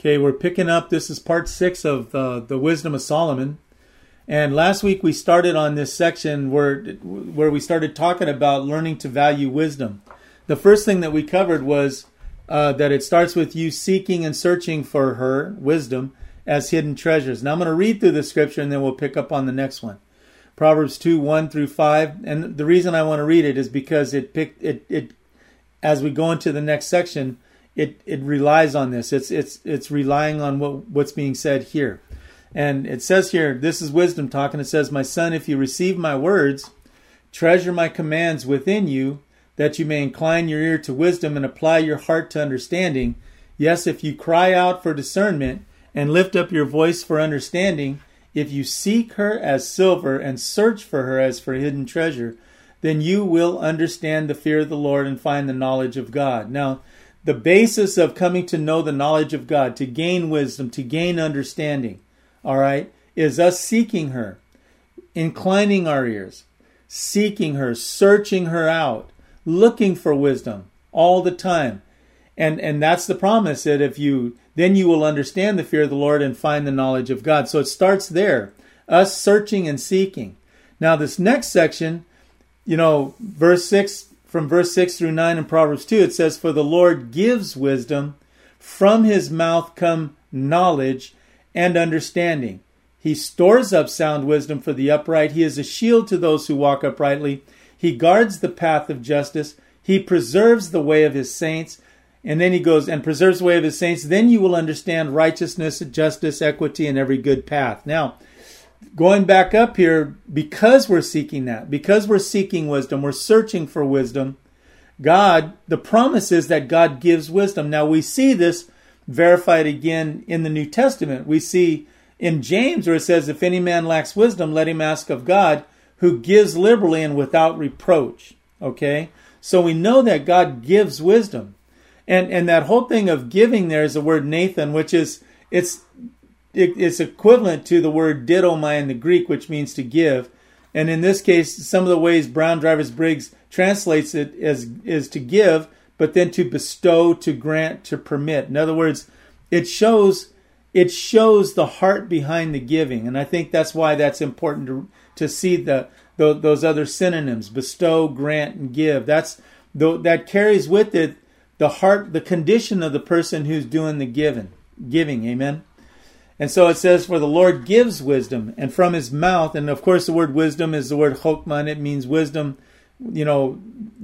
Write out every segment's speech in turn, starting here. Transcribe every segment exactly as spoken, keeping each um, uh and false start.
Okay, we're picking up. This is part six of uh, the Wisdom of Solomon. And last week we started on this section where where we started talking about learning to value wisdom. The first thing that we covered was uh, that it starts with you seeking and searching for her, wisdom, as hidden treasures. Now I'm going to read through the scripture and then we'll pick up on the next one. Proverbs two, one through five. And the reason I want to read it is because it picked it it as we go into the next section, it it relies on this. It's it's it's relying on what what's being said here. And it says here, this is wisdom talking. It says, "My son, if you receive my words, treasure my commands within you, that you may incline your ear to wisdom and apply your heart to understanding. Yes, if you cry out for discernment and lift up your voice for understanding, if you seek her as silver and search for her as for hidden treasure, then you will understand the fear of the Lord and find the knowledge of God." Now, the basis of coming to know the knowledge of God, to gain wisdom, to gain understanding, all right, is us seeking her, inclining our ears, seeking her, searching her out, looking for wisdom all the time. And and that's the promise, that if you, then you will understand the fear of the Lord and find the knowledge of God. So it starts there, us searching and seeking. Now this next section, you know, verse six, from verse six through nine in Proverbs two, it says, "For the Lord gives wisdom, from his mouth come knowledge and understanding. He stores up sound wisdom for the upright. He is a shield to those who walk uprightly. He guards the path of justice. He preserves the way of his saints." And then he goes, "and preserves the way of his saints. Then you will understand righteousness, justice, equity, and every good path." Now, going back up here, because we're seeking that, because we're seeking wisdom, we're searching for wisdom, God, the promise is that God gives wisdom. Now, we see this verified again in the New Testament. We see in James where it says, "If any man lacks wisdom, let him ask of God, who gives liberally and without reproach." Okay? So we know that God gives wisdom. And and that whole thing of giving there is the word Nathan, which is, it's it, it's equivalent to the word didomai in the Greek, which means to give. And in this case, some of the ways Brown Drivers Briggs translates it as is to give, but then to bestow, to grant, to permit. In other words, it shows it shows the heart behind the giving. And I think that's why that's important to to see the, the those other synonyms, bestow, grant, and give. That's the, that carries with it the heart, the condition of the person who's doing the giving. Giving, amen? And so it says, "For the Lord gives wisdom, and from his mouth," and of course the word wisdom is the word chokmah, and it means wisdom, you know,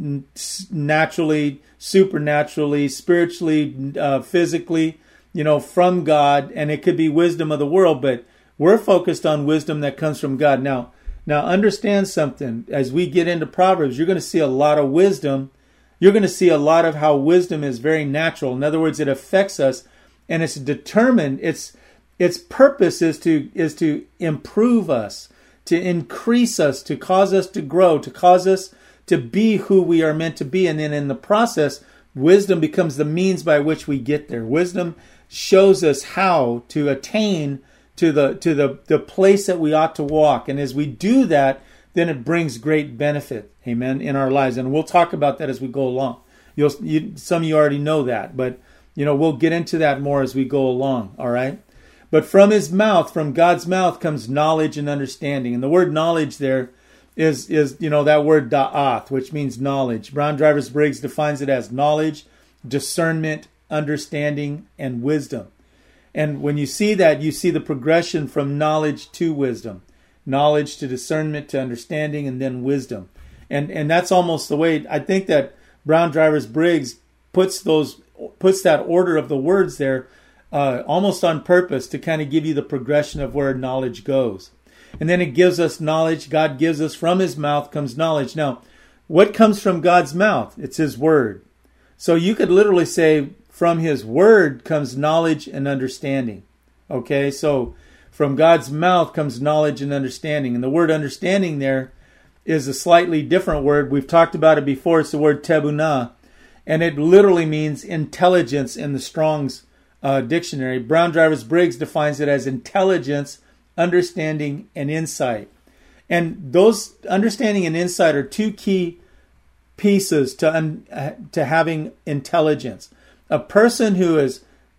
naturally, supernaturally, spiritually, uh, physically, you know, from God. And it could be wisdom of the world, but we're focused on wisdom that comes from God. Now, now understand something. As we get into Proverbs, you're going to see a lot of wisdom. You're going to see a lot of how wisdom is very natural. In other words, it affects us, and it's determined. Its its purpose is to is to improve us, to increase us, to cause us to grow, to cause us to be who we are meant to be. And then in the process, wisdom becomes the means by which we get there. Wisdom shows us how to attain to the to the, the place that we ought to walk. And as we do that, then it brings great benefit, amen, in our lives. And we'll talk about that as we go along. You'll, you, some of you already know that, but you know we'll get into that more as we go along, all right? But from his mouth, from God's mouth, comes knowledge and understanding. And the word knowledge there is, is you know, that word da'ath, which means knowledge. Brown Drivers Briggs defines it as knowledge, discernment, understanding, and wisdom. And when you see that, you see the progression from knowledge to wisdom. Knowledge to discernment to understanding, and then wisdom. And and that's almost the way, I think that Brown Drivers Briggs puts those puts that order of the words there uh, almost on purpose to kind of give you the progression of where knowledge goes. And then it gives us knowledge. God gives us, from his mouth comes knowledge. Now, what comes from God's mouth? It's his word. So you could literally say, from his word comes knowledge and understanding. Okay, so from God's mouth comes knowledge and understanding. And the word understanding there is a slightly different word. We've talked about it before. It's the word tebunah. And it literally means intelligence in the Strong's uh, dictionary. Brown Drivers Briggs defines it as intelligence, understanding, and insight. And those understanding and insight are two key pieces to un, to having intelligence. A person who is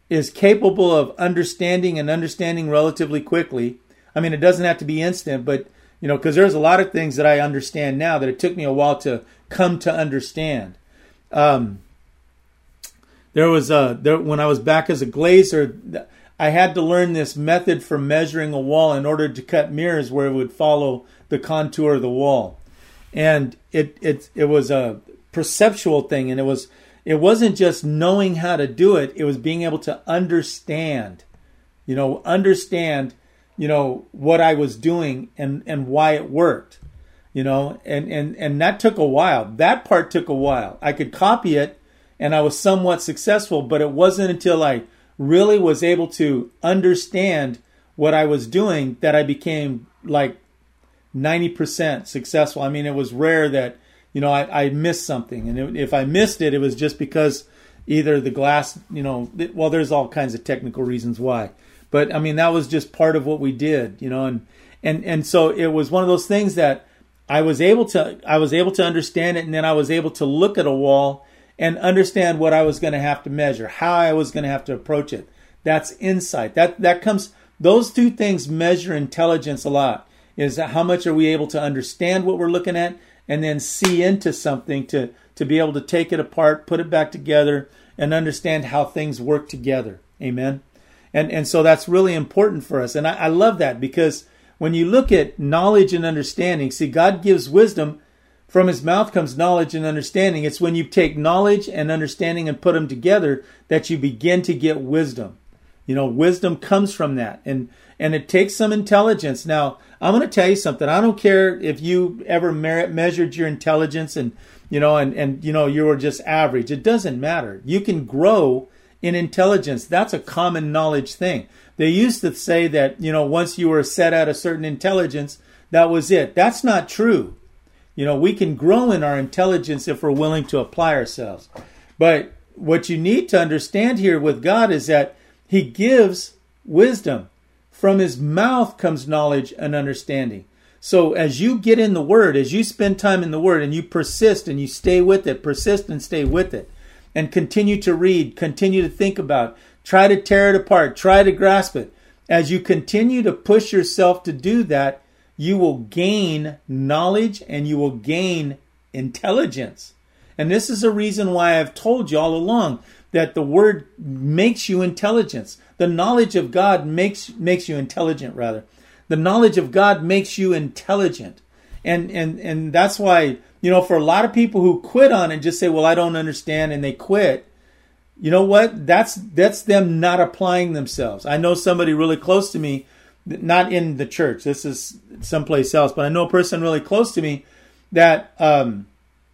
is capable of understanding and understanding relatively quickly. I mean, it doesn't have to be instant, but, you know, because there's a lot of things that I understand now that it took me a while to come to understand. Um, there was a, there, when I was back as a glazer, I had to learn this method for measuring a wall in order to cut mirrors where it would follow the contour of the wall. And it, it, it was a perceptual thing, and it was, it wasn't just knowing how to do it, it was being able to understand, you know, understand, you know, what I was doing and, and why it worked, you know, and, and, and that took a while. That part took a while. I could copy it and I was somewhat successful, but it wasn't until I really was able to understand what I was doing that I became like ninety percent successful. I mean, it was rare that, you know, I, I missed something. And it, if I missed it, it was just because either the glass, you know, it, well, there's all kinds of technical reasons why. But I mean, that was just part of what we did, you know, and, and, and so it was one of those things that I was able to, I was able to understand it. And then I was able to look at a wall and understand what I was going to have to measure, how I was going to have to approach it. That's insight. That, that comes, those two things measure intelligence a lot, is how much are we able to understand what we're looking at and then see into something to, to be able to take it apart, put it back together, and understand how things work together. Amen. And and so that's really important for us. And I, I love that, because when you look at knowledge and understanding, see, God gives wisdom. From his mouth comes knowledge and understanding. It's when you take knowledge and understanding and put them together that you begin to get wisdom. You know, wisdom comes from that. And and it takes some intelligence. Now, I'm going to tell you something. I don't care if you ever merit, measured your intelligence and, you know, and, and, you know, you were just average. It doesn't matter. You can grow in intelligence. That's a common knowledge thing. They used to say that, you know, once you were set at a certain intelligence, that was it. That's not true. You know, we can grow in our intelligence if we're willing to apply ourselves. But what you need to understand here with God is that he gives wisdom. From his mouth comes knowledge and understanding. So as you get in the Word, as you spend time in the Word and you persist and you stay with it, persist and stay with it, and continue to read, continue to think about, try to tear it apart, try to grasp it. As you continue to push yourself to do that, you will gain knowledge and you will gain intelligence. And this is a reason why I've told you all along that the Word makes you intelligence. The knowledge of God makes makes you intelligent, rather. The knowledge of God makes you intelligent. And and and that's why, you know, for a lot of people who quit on it and just say, well, I don't understand, and they quit, you know what? That's that's them not applying themselves. I know somebody really close to me, not in the church, this is someplace else, but I know a person really close to me that um,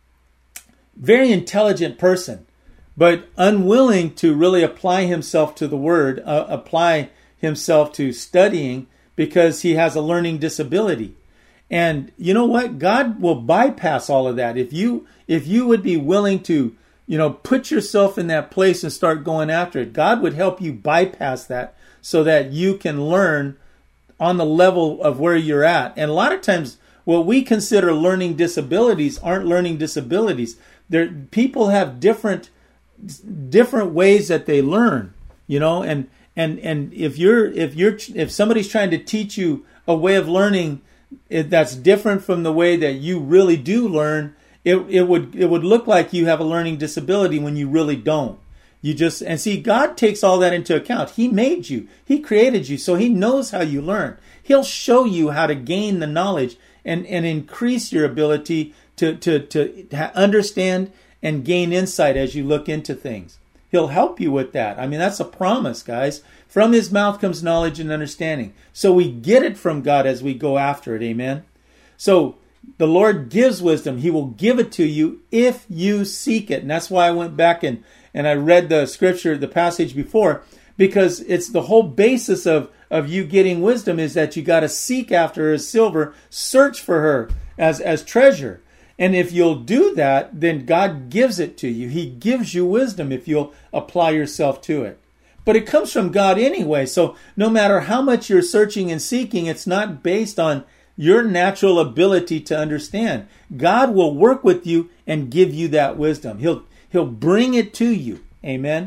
very intelligent person, but unwilling to really apply himself to the Word, uh, apply himself to studying because he has a learning disability. And you know what? God will bypass all of that. If you if you would be willing to, you know, put yourself in that place and start going after it, God would help you bypass that so that you can learn on the level of where you're at. And a lot of times what we consider learning disabilities aren't learning disabilities. There, people have different different ways that they learn, you know, and and and if you're if you're if somebody's trying to teach you a way of learning that's different from the way that you really do learn, it it would it would look like you have a learning disability when you really don't. You just, and see, God takes all that into account. He made you. He created you. So he knows how you learn. He'll show you how to gain the knowledge and, and increase your ability to, to, to understand and gain insight as you look into things. He'll help you with that. I mean, that's a promise, guys. From his mouth comes knowledge and understanding. So we get it from God as we go after it. Amen. So the Lord gives wisdom. He will give it to you if you seek it. And that's why I went back and And I read the scripture, the passage before, because it's the whole basis of, of you getting wisdom is that you got to seek after her as silver, search for her as, as treasure. And if you'll do that, then God gives it to you. He gives you wisdom if you'll apply yourself to it. But it comes from God anyway. So no matter how much you're searching and seeking, it's not based on your natural ability to understand. God will work with you and give you that wisdom. He'll He'll bring it to you. Amen.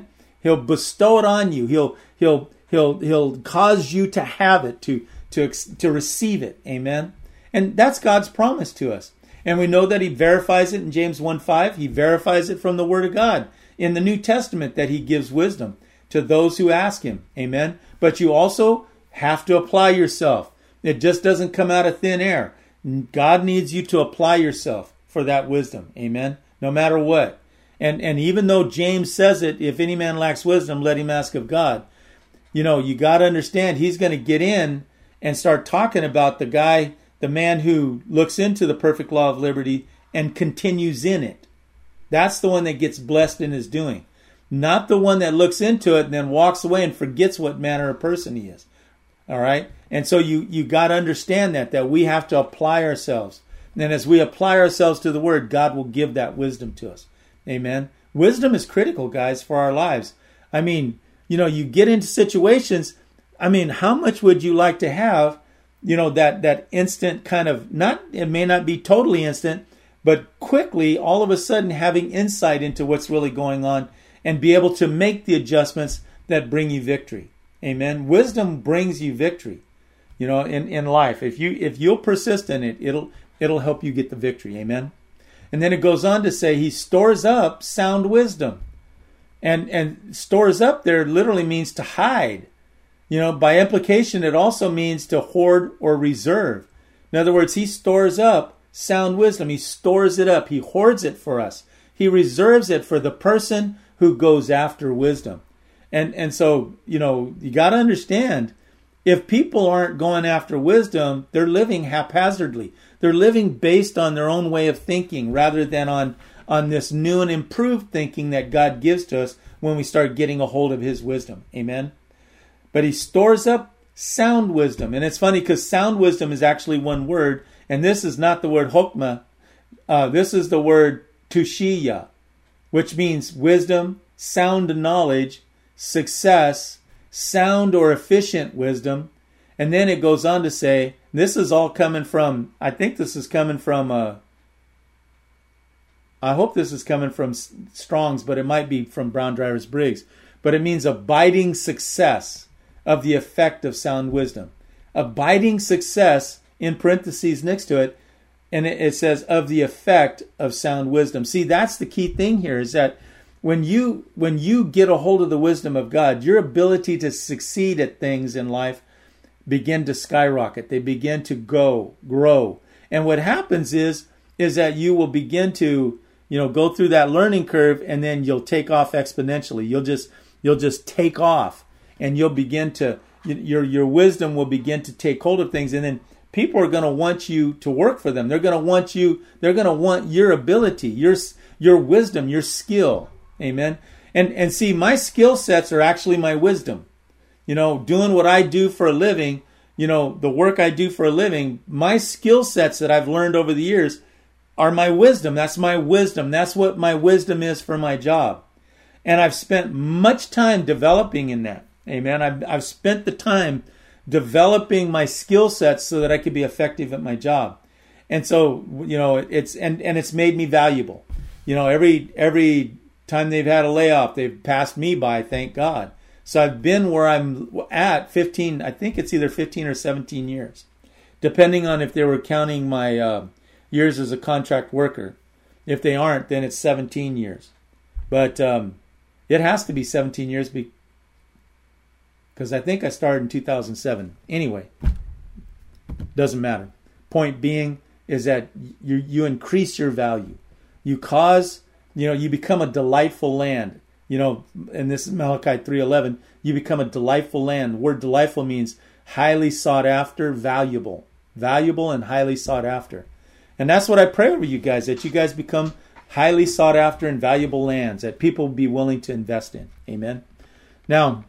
He'll bestow it on you. He'll he'll he'll he'll cause you to have it, to to to receive it. Amen. And that's God's promise to us. And we know that he verifies it in James one five. He verifies it from the Word of God in the New Testament, that he gives wisdom to those who ask him. Amen. But you also have to apply yourself. It just doesn't come out of thin air. God needs you to apply yourself for that wisdom. Amen. No matter what. And and even though James says it, if any man lacks wisdom, let him ask of God. You know, you got to understand, he's going to get in and start talking about the guy, the man who looks into the perfect law of liberty and continues in it. That's the one that gets blessed in his doing. Not the one that looks into it and then walks away and forgets what manner of person he is. All right? And so you, you got to understand that, that we have to apply ourselves. And as we apply ourselves to the Word, God will give that wisdom to us. Amen. Wisdom is critical, guys, for our lives. I mean, you know, you get into situations. I mean, how much would you like to have, you know, that, that instant kind of, not, it may not be totally instant, but quickly, all of a sudden having insight into what's really going on and be able to make the adjustments that bring you victory. Amen. Wisdom brings you victory, you know, in, in life. If you, if you'll persist in it, it'll, it'll help you get the victory. Amen. And then it goes on to say he stores up sound wisdom. And and stores up there literally means to hide. You know, by implication, it also means to hoard or reserve. In other words, he stores up sound wisdom. He stores it up. He hoards it for us. He reserves it for the person who goes after wisdom. And and so, you know, you got to understand, if people aren't going after wisdom, they're living haphazardly. They're living based on their own way of thinking rather than on, on this new and improved thinking that God gives to us when we start getting a hold of his wisdom. Amen. But he stores up sound wisdom. And it's funny because sound wisdom is actually one word. And this is not the word hokmah. Uh, this is the word tushiya, which means wisdom, sound knowledge, success, sound or efficient wisdom. And then it goes on to say, this is all coming from, I think this is coming from, uh, I hope this is coming from Strong's, but it might be from Brown Drivers Briggs. But it means abiding success of the effect of sound wisdom. Abiding success, in parentheses next to it, and it, it says of the effect of sound wisdom. See, that's the key thing here, is that when you when you get a hold of the wisdom of God, your ability to succeed at things in life begin to skyrocket. They begin to go, grow. And what happens is, is that you will begin to, you know, go through that learning curve, and then you'll take off exponentially. You'll just, you'll just take off, and you'll begin to, your, your wisdom will begin to take hold of things. And then people are going to want you to work for them. They're going to want you, they're going to want your ability, your, your wisdom, your skill. Amen. And, and see, my skill sets are actually my wisdom. You know, doing what I do for a living, you know, the work I do for a living, my skill sets that I've learned over the years are my wisdom. That's my wisdom. That's what my wisdom is for my job. And I've spent much time developing in that. Amen. I've, I've spent the time developing my skill sets so that I could be effective at my job. And so, you know, it's, and, and it's made me valuable. You know, every, every time they've had a layoff, they've passed me by, thank God. So I've been where I'm at fifteen, I think it's either fifteen or seventeen years, depending on if they were counting my uh, years as a contract worker. If they aren't, then it's seventeen years. But um, it has to be seventeen years because I think I started in two thousand seven. Anyway, doesn't matter. Point being is that you you increase your value. You cause, you know, you become a delightful land. You know, and this is Malachi three eleven, you become a delightful land. The word delightful means highly sought after, valuable. Valuable and highly sought after. And that's what I pray over you guys, that you guys become highly sought after and valuable lands that people will be willing to invest in. Amen. Now,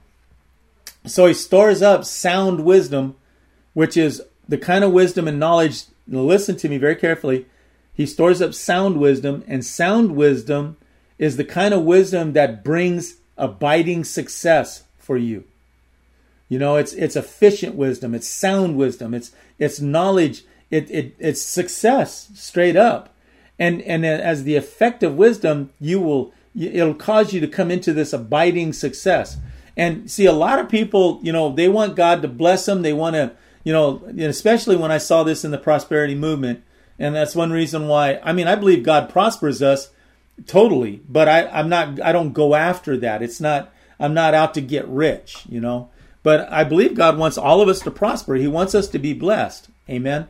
so he stores up sound wisdom, which is the kind of wisdom and knowledge. Now listen to me very carefully. He stores up sound wisdom, and sound wisdom is the kind of wisdom that brings abiding success for you. You know, it's it's efficient wisdom, it's sound wisdom, it's it's knowledge, it, it it's success straight up. And and as the effect of wisdom, you will it'll cause you to come into this abiding success. And see, a lot of people, you know, they want God to bless them. They want to, you know, especially when I saw this in the prosperity movement. And that's one reason why, I mean, I believe God prospers us totally, but I, I'm not, I don't go after that. It's not, I'm not out to get rich, you know, but I believe God wants all of us to prosper. He wants us to be blessed. Amen.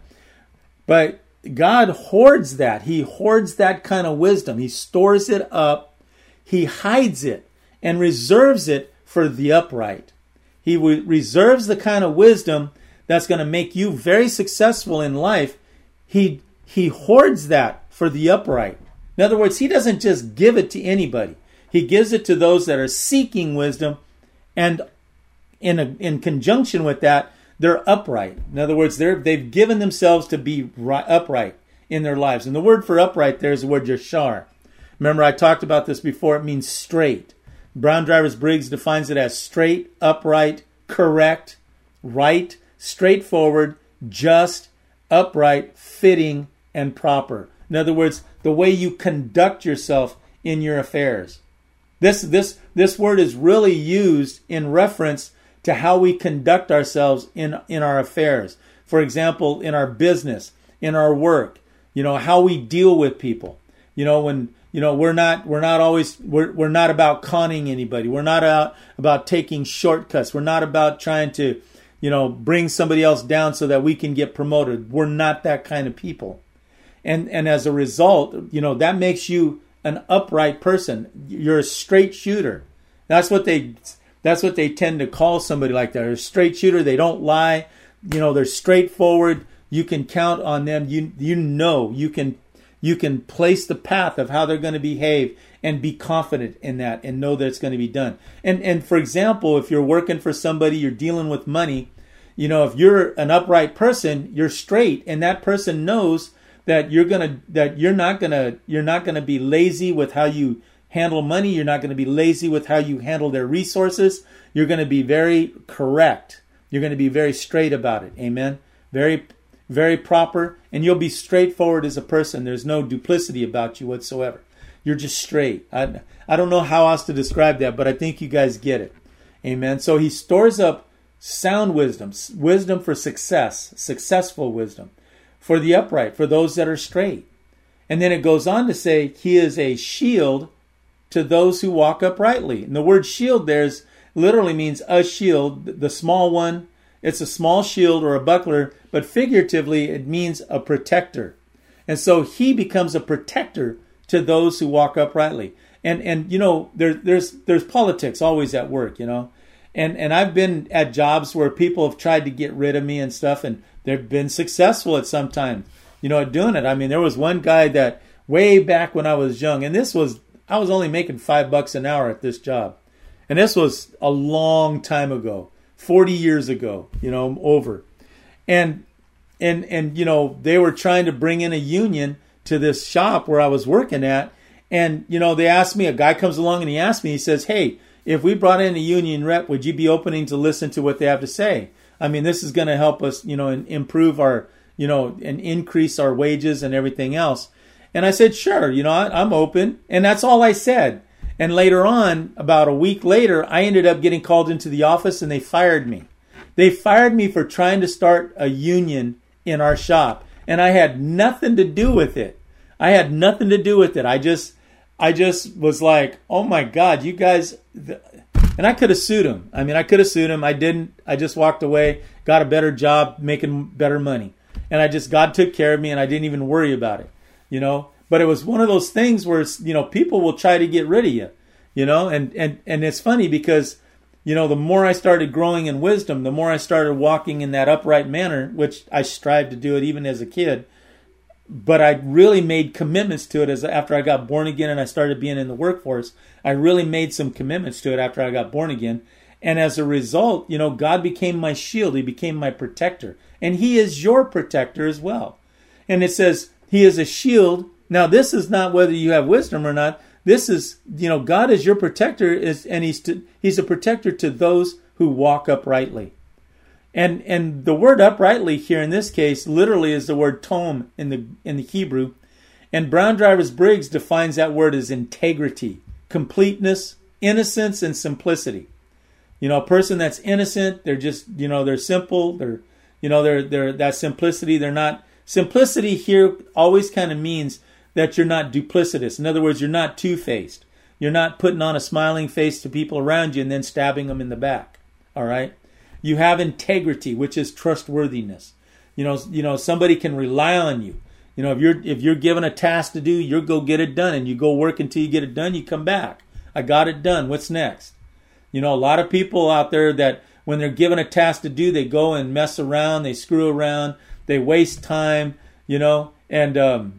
But God hoards that. He hoards that kind of wisdom. He stores it up. He hides it and reserves it for the upright. He re- reserves the kind of wisdom that's going to make you very successful in life. He He hoards that for the upright. In other words, he doesn't just give it to anybody. He gives it to those that are seeking wisdom, and in a, in conjunction with that, they're upright. In other words, they're, they've given themselves to be right, upright in their lives. And the word for upright there is the word yashar. Remember, I talked about this before. It means straight. Brown Drivers Briggs defines it as straight, upright, correct, right, straightforward, just, upright, fitting, and proper. In other words, the way you conduct yourself in your affairs. This, this, this word is really used in reference to how we conduct ourselves in, in our affairs. For example, in our business, in our work, you know, how we deal with people. You know, when, you know, we're not, we're not always, we're, we're not about conning anybody. We're not out about taking shortcuts. We're not about trying to, you know, bring somebody else down so that we can get promoted. We're not that kind of people. And, and as a result, you know, that makes you an upright person. You're a straight shooter. That's what they, that's what they tend to call somebody like that. They're a straight shooter. They don't lie. You know, they're straightforward. You can count on them. You, you know, you can, you can place the path of how they're going to behave and be confident in that and know that it's going to be done. And, and for example, if you're working for somebody, you're dealing with money, you know, if you're an upright person, you're straight, and that person knows that you're gonna that you're not gonna you're not gonna be lazy with how you handle money. You're not gonna be lazy with how you handle their resources. You're gonna be very correct. You're gonna be very straight about it. Amen. Very, very proper, and you'll be straightforward as a person. There's no duplicity about you whatsoever. You're just straight. I I don't know how else to describe that, but I think you guys get it. Amen. So he stores up sound wisdom, wisdom for success, successful wisdom, for the upright, for those that are straight. And then it goes on to say, he is a shield to those who walk uprightly. And the word shield there is, literally means a shield, the small one. It's a small shield or a buckler, but figuratively it means a protector. And so he becomes a protector to those who walk uprightly. And, and you know, there, there's there's politics always at work, you know. And and I've been at jobs where people have tried to get rid of me and stuff, and they've been successful at some time, you know, at doing it. I mean, there was one guy that way back when I was young, and this was, I was only making five bucks an hour at this job. And this was a long time ago, forty years ago, you know, over. And, and, and, you know, they were trying to bring in a union to this shop where I was working at. And, you know, they asked me, a guy comes along and he asked me, he says, hey, if we brought in a union rep, would you be opening to listen to what they have to say? I mean, this is going to help us, you know, improve our, you know, and increase our wages and everything else. And I said, sure, you know, I, I'm open. And that's all I said. And later on, about a week later, I ended up getting called into the office and they fired me. They fired me for trying to start a union in our shop. And I had nothing to do with it. I had nothing to do with it. I just, I just was like, oh my God, you guys, and I could have sued him. I mean, I could have sued him. I didn't. I just walked away, got a better job, making better money. And I just, God took care of me and I didn't even worry about it, you know. But it was one of those things where, you know, people will try to get rid of you, you know. And, and, and it's funny because, you know, the more I started growing in wisdom, the more I started walking in that upright manner, which I strived to do it even as a kid. But I really made commitments to it as after I got born again and I started being in the workforce. I really made some commitments to it after I got born again. And as a result, you know, God became my shield. He became my protector. And he is your protector as well. And it says he is a shield. Now, this is not whether you have wisdom or not. This is, you know, God is your protector, is, and he's to, he's a protector to those who walk uprightly. And and the word uprightly here in this case literally is the word tom in the in the Hebrew. And Brown Drivers Briggs defines that word as integrity, completeness, innocence, and simplicity. You know, a person that's innocent, they're just, you know, they're simple. They're, you know, they're, they're that simplicity. They're not, simplicity here always kind of means that you're not duplicitous. In other words, you're not two-faced. You're not putting on a smiling face to people around you and then stabbing them in the back. All right. You have integrity, which is trustworthiness. You know, you know, somebody can rely on you. You know, if you're if you're given a task to do, you'll go get it done, and you go work until you get it done. You come back. I got it done. What's next? You know, a lot of people out there that when they're given a task to do, they go and mess around, they screw around, they waste time. You know, and um,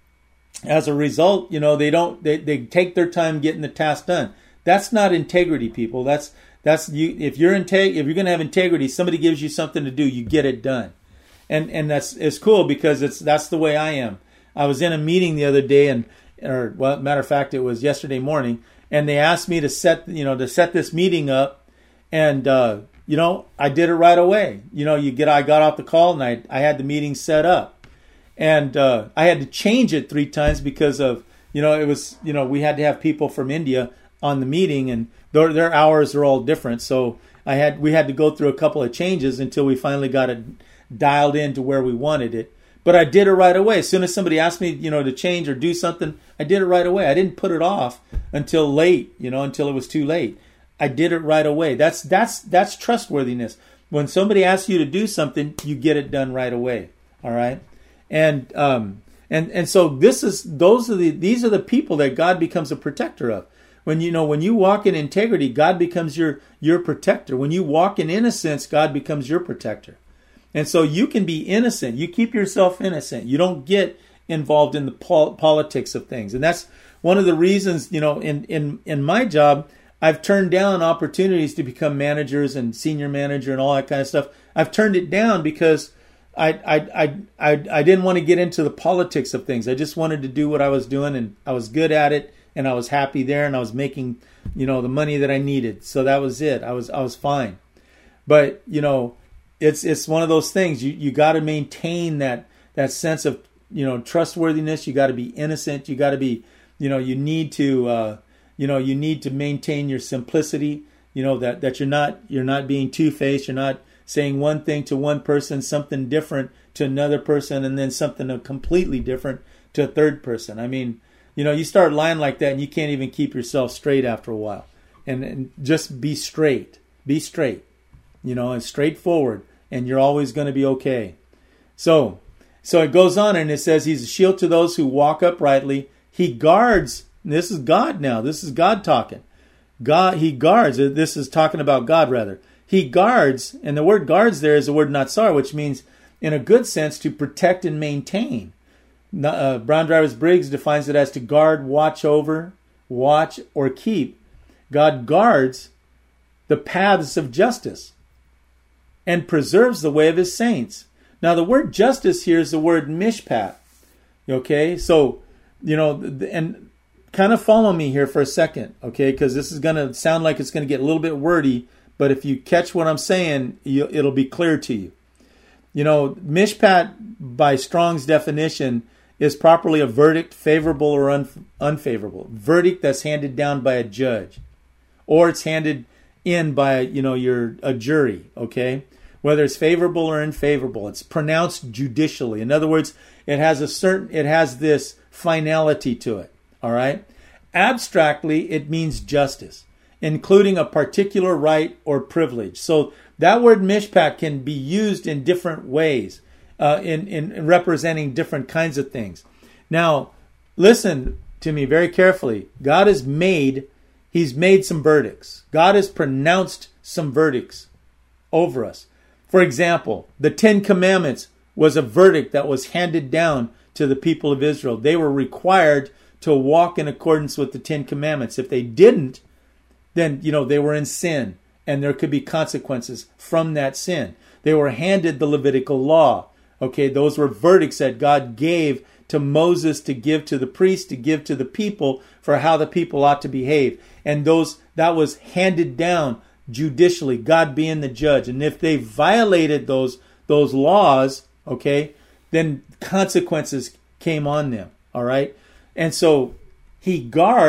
as a result, you know, they don't they, they take their time getting the task done. That's not integrity, people. That's that's you. If you're integ- if you're going to have integrity, somebody gives you something to do, you get it done. And and that's it's cool because it's that's the way I am. I was in a meeting the other day, and or well, matter of fact, it was yesterday morning, and they asked me to set you know to set this meeting up, and uh, you know I did it right away. You know, you get I got off the call and I I had the meeting set up, and uh, I had to change it three times because of you know it was you know we had to have people from India on the meeting, and their their hours are all different, so I had we had to go through a couple of changes until we finally got it dialed in to where we wanted it. But I did it right away. As soon as somebody asked me, you know, to change or do something, I did it right away. I didn't put it off until late, you know, until it was too late. I did it right away. That's that's that's trustworthiness. When somebody asks you to do something, you get it done right away. All right, and um and and so this is those are the these are the people that God becomes a protector of. When you know when you walk in integrity, God becomes your your protector. When you walk in innocence, God becomes your protector. And so you can be innocent. You keep yourself innocent. You don't get involved in the pol- politics of things. And that's one of the reasons, you know, in, in, in my job, I've turned down opportunities to become managers and senior manager and all that kind of stuff. I've turned it down because I I I I, I didn't want to get into the politics of things. I just wanted to do what I was doing, and I was good at it, and I was happy there, and I was making, you know, the money that I needed. So that was it. I was I was fine. But, you know, It's it's one of those things. You you got to maintain that that sense of you know trustworthiness. You got to be innocent. You got to be you know you need to uh, you know you need to maintain your simplicity. You know that, that you're not you're not being two-faced. You're not saying one thing to one person, something different to another person, and then something completely different to a third person. I mean, you know, you start lying like that, and you can't even keep yourself straight after a while. And, and just be straight. Be straight. You know, and straightforward, and you're always going to be okay. So, so it goes on, and it says he's a shield to those who walk uprightly. He guards. This is God now. This is God talking. God, he guards. This is talking about God, rather. He guards, and the word guards there is the word natsar, which means, in a good sense, to protect and maintain. Uh, Brown Drivers Briggs defines it as to guard, watch over, watch, or keep. God guards the paths of justice and preserves the way of his saints. Now, the word justice here is the word mishpat. Okay, so, you know, and kind of follow me here for a second, okay, because this is going to sound like it's going to get a little bit wordy, but if you catch what I'm saying, you, it'll be clear to you. You know, mishpat, by Strong's definition, is properly a verdict, favorable or un- unfavorable. Verdict that's handed down by a judge, or it's handed in by, you know, your a jury, okay? Whether it's favorable or unfavorable, it's pronounced judicially. In other words, it has a certain, it has this finality to it, all right? Abstractly, it means justice, including a particular right or privilege. So that word mishpat can be used in different ways, uh, in, in representing different kinds of things. Now, listen to me very carefully. God has made, he's made some verdicts. God has pronounced some verdicts over us. For example, the Ten Commandments was a verdict that was handed down to the people of Israel. They were required to walk in accordance with the Ten Commandments. If they didn't, then, you know, they were in sin, and there could be consequences from that sin. They were handed the Levitical law. Okay, those were verdicts that God gave to Moses to give to the priests, to give to the people for how the people ought to behave. And those that was handed down judicially, God being the judge. And if they violated those those laws, okay, then consequences came on them. All right. And so he guards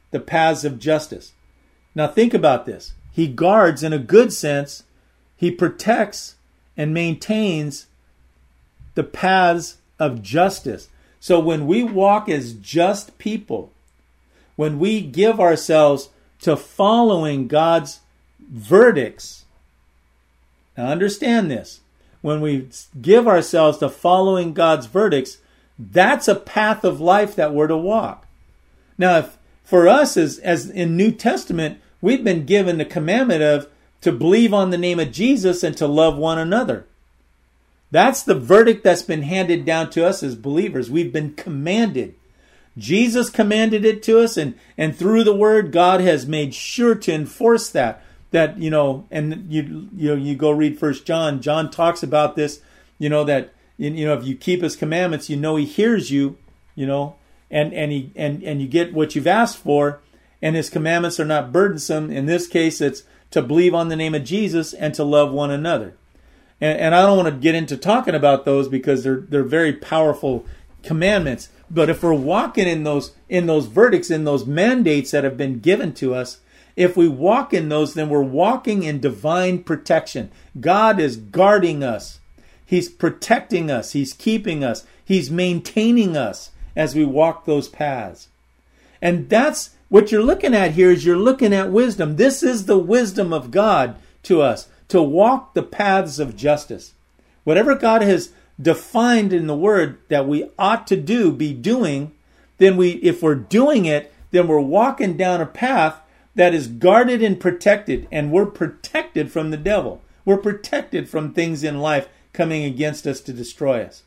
the paths of justice. Now think about this. He guards, in a good sense, he protects and maintains the paths of justice. So when we walk as just people, when we give ourselves to following God's verdicts, now understand this, when we give ourselves to following God's verdicts, that's a path of life that we're to walk. Now, if for us, as, as in New Testament, we've been given the commandment of to believe on the name of Jesus and to love one another. That's the verdict that's been handed down to us as believers. We've been commanded. Jesus commanded it to us, and, and through the word, God has made sure to enforce that. That, you know, and you you know, you go read First John. John talks about this, you know, that, you know, if you keep his commandments, you know he hears you, you know, and, and he and, and you get what you've asked for, and his commandments are not burdensome. In this case, it's to believe on the name of Jesus and to love one another. And, and I don't want to get into talking about those because they're they're very powerful commandments. But if we're walking in those in those verdicts, in those mandates that have been given to us, if we walk in those, then we're walking in divine protection. God is guarding us. He's protecting us. He's keeping us. He's maintaining us as we walk those paths. And that's what you're looking at here, is you're looking at wisdom. This is the wisdom of God to us, to walk the paths of justice. Whatever God has defined in the word that we ought to do, be doing, then we, if we're doing it, then we're walking down a path that is guarded and protected, and we're protected from the devil. We're protected from things in life coming against us to destroy us.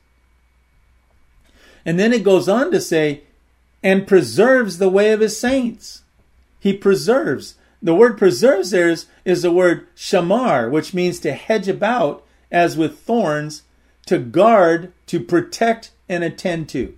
And then it goes on to say, and preserves the way of his saints. He preserves. The word preserves there is, is the word shamar, which means to hedge about as with thorns, to guard, to protect, and attend to.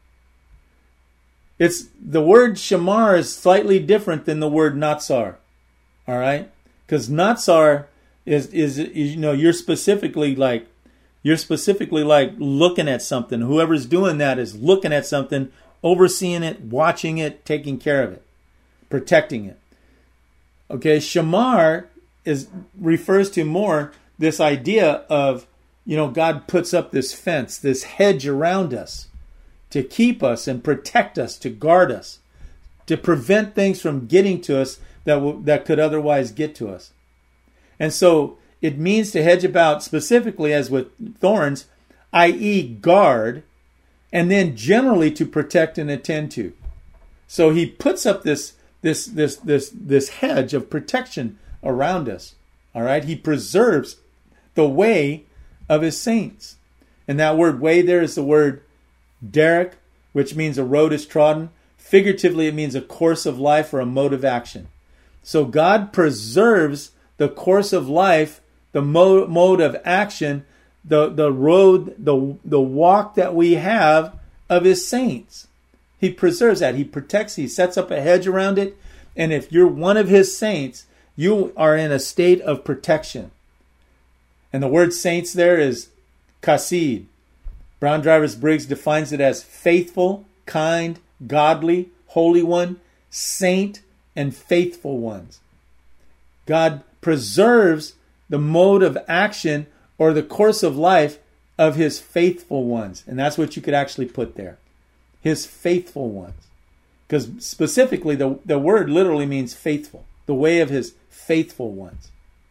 It's the word shamar is slightly different than the word natsar. All right? Because natsar is, is, is, you know, you're specifically like, you're specifically like looking at something. Whoever's doing that is looking at something, overseeing it, watching it, taking care of it, protecting it. Okay, shamar is refers to more this idea of, you know, God puts up this fence, this hedge around us to keep us and protect us, to guard us, to prevent things from getting to us that w- that could otherwise get to us. And so it means to hedge about specifically as with thorns, that is guard, and then generally to protect and attend to. So he puts up this this this this this hedge of protection around us. All right? He preserves the way of his saints. And that word way there is the word derek, which means a road is trodden. Figuratively, it means a course of life or a mode of action. So God preserves the course of life, the mode, mode of action, the, the road, the, the walk that we have of his saints. He preserves that. He protects, he sets up a hedge around it. And if you're one of his saints, you are in a state of protection. And the word saints there is kasid. Brown Drivers Briggs defines it as faithful, kind, godly, holy one, saint, and faithful ones. God preserves the mode of action or the course of life of his faithful ones. And that's what you could actually put there. His faithful ones. Because specifically, the, the word literally means faithful. The way of his faithful ones.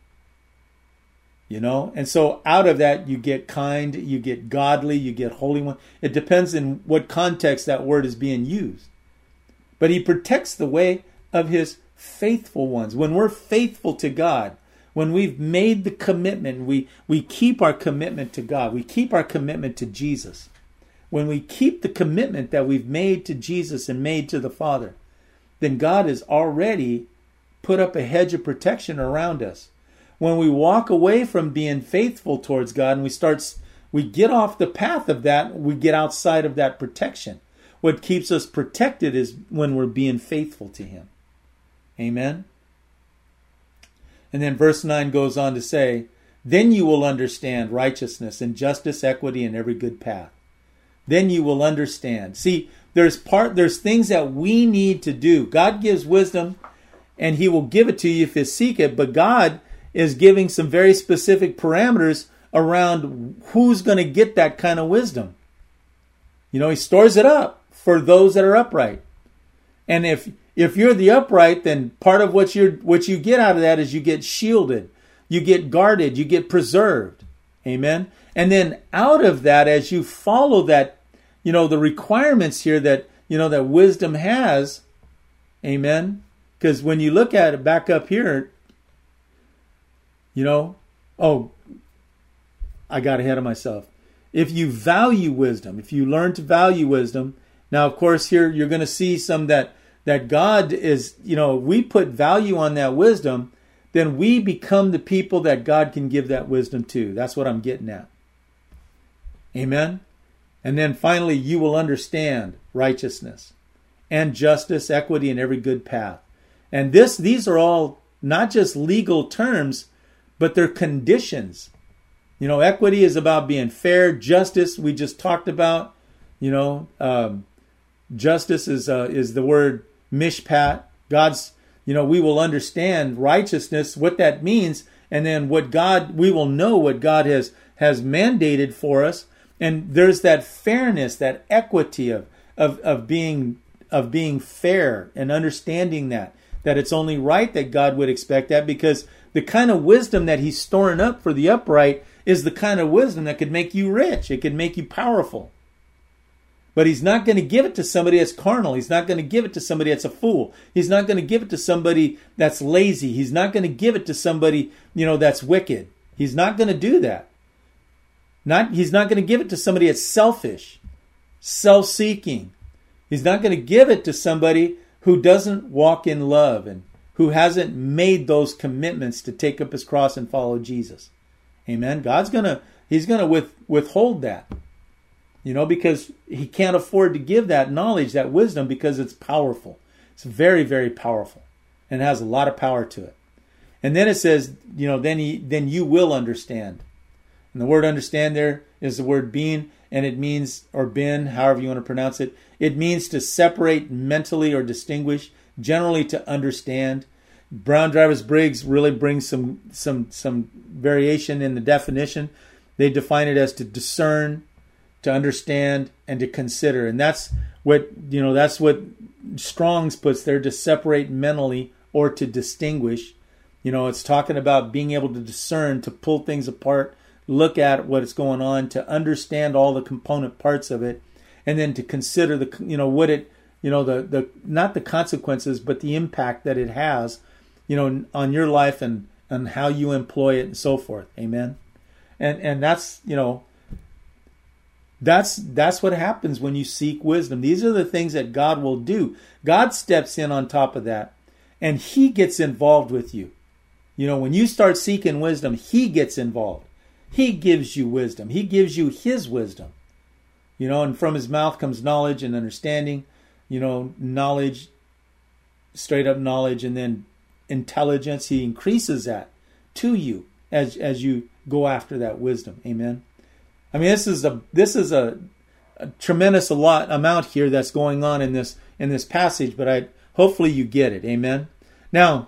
You know, and so out of that you get kind, you get godly, you get holy one. It depends in what context that word is being used. But he protects the way of his faithful ones. When we're faithful to God, when we've made the commitment, we, we keep our commitment to God. We keep our commitment to Jesus. When we keep the commitment that we've made to Jesus and made to the Father, then God has already put up a hedge of protection around us. When we walk away from being faithful towards God and we start, we get off the path of that, we get outside of that protection. What keeps us protected is when we're being faithful to him. Amen? And then verse nine goes on to say, then you will understand righteousness and justice, equity, and every good path. Then you will understand. See, there's part there's things that we need to do. God gives wisdom, and He will give it to you if you seek it. But God is giving some very specific parameters around who's going to get that kind of wisdom. You know, He stores it up for those that are upright. And if if you're the upright, then part of what you what you get out of that is you get shielded, you get guarded, you get preserved. Amen. And then out of that, as you follow that, you know, the requirements here that, you know, that wisdom has, amen. Because when you look at it back up here, you know, oh, I got ahead of myself. If you value wisdom, if you learn to value wisdom, now, of course, here you're going to see some that, that God is, you know, we put value on that wisdom, then we become the people that God can give that wisdom to. That's what I'm getting at. Amen. And then finally, you will understand righteousness and justice, equity, and every good path. And this, these are all not just legal terms, but they're conditions. You know, equity is about being fair. Justice, we just talked about. You know, um, justice is uh, is the word mishpat. God's, you know, we will understand righteousness, what that means, and then what God, we will know what God has has mandated for us. And there's that fairness, that equity of of of being of being fair and understanding that that it's only right that God would expect that, because the kind of wisdom that He's storing up for the upright is the kind of wisdom that could make you rich. It could make you powerful. But He's not going to give it to somebody that's carnal. He's not going to give it to somebody that's a fool. He's not going to give it to somebody that's lazy. He's not going to give it to somebody, you know, that's wicked. He's not going to do that. Not, he's not going to give it to somebody that's selfish, self-seeking. He's not going to give it to somebody who doesn't walk in love and who hasn't made those commitments to take up his cross and follow Jesus. Amen. God's going to, He's going to with, withhold that, you know, because He can't afford to give that knowledge, that wisdom, because it's powerful. It's very, very powerful and has a lot of power to it. And then it says, you know, then he, then you will understand. And the word understand there is the word being, and it means, or bin, however you want to pronounce it. It means to separate mentally or distinguish, generally to understand. Brown Drivers Briggs really brings some some some variation in the definition. They define it as to discern, to understand, and to consider. And that's what, you know, that's what Strong's puts there, to separate mentally or to distinguish. You know, it's talking about being able to discern, to pull things apart, look at what's going on, to understand all the component parts of it, and then to consider the, you know, what it, you know, the, the, not the consequences, but the impact that it has, you know, on your life and, and how you employ it and so forth. Amen. And, and that's, you know, that's, that's what happens when you seek wisdom. These are the things that God will do. God steps in on top of that, and He gets involved with you. You know, when you start seeking wisdom, He gets involved. He gives you wisdom. He gives you His wisdom. You know, and from His mouth comes knowledge and understanding. You know, knowledge, straight up knowledge, and then intelligence. He increases that to you as as you go after that wisdom. Amen. I mean, this is a this is a, a tremendous a lot amount here that's going on in this in this passage, but I hopefully you get it. Amen. Now,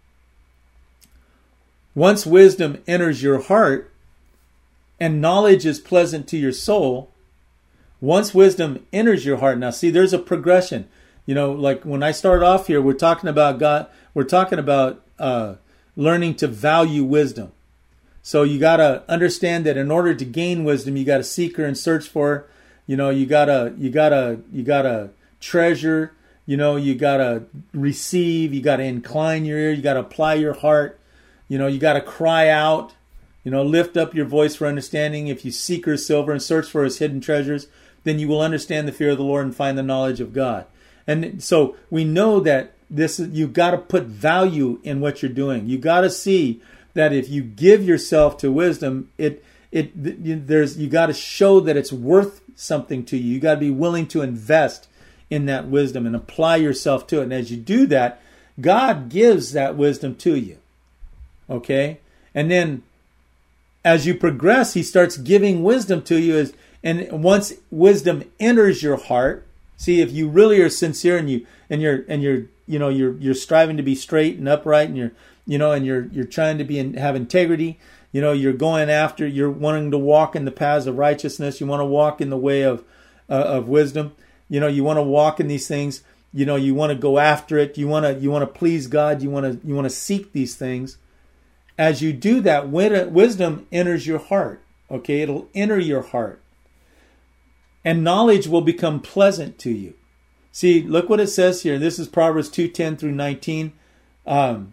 once wisdom enters your heart and knowledge is pleasant to your soul, once wisdom enters your heart, now see, there's a progression. You know, like when I start off here, we're talking about God, we're talking about uh, learning to value wisdom. So you got to understand that in order to gain wisdom, you got to seek her and search for her. You know, you got to, you got to, you got to treasure, you know, you got to receive, you got to incline your ear, you got to apply your heart, you know, you got to cry out, you know, lift up your voice for understanding. If you seek her silver and search for his hidden treasures, then you will understand the fear of the Lord and find the knowledge of God. And so we know that this is, you got to put value in what you're doing. You got to see that if you give yourself to wisdom, it it there's you got to show that it's worth something to you. You got to be willing to invest in that wisdom and apply yourself to it. And as you do that, God gives that wisdom to you. Okay? And then as you progress, he starts giving wisdom to you. As, and once wisdom enters your heart, See, if you really are sincere and you and you're and you're you know you're you're striving to be straight and upright, and you're you know and you're you're trying to be in, have integrity, you know you're going after, you're wanting to walk in the paths of righteousness, you want to walk in the way of uh, of wisdom, you know you want to walk in these things, you know you want to go after it, you want to you want to please God, you want to you want to seek these things. As you do that, wisdom enters your heart. Okay, it'll enter your heart. And knowledge will become pleasant to you. See, look what it says here. This is Proverbs two ten through nineteen. Um,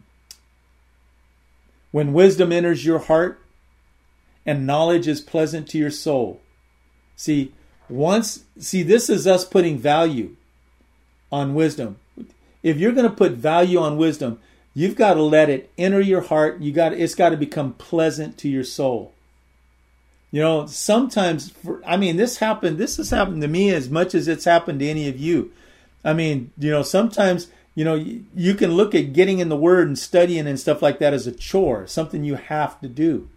when wisdom enters your heart and knowledge is pleasant to your soul. See, once, see, this is us putting value on wisdom. If you're going to put value on wisdom, you've got to let it enter your heart. You got, it's got to become pleasant to your soul. You know, sometimes, for, I mean, this happened, this has happened to me as much as it's happened to any of you. I mean, you know, sometimes, you know, you, you can look at getting in the Word and studying and stuff like that as a chore, something you have to do.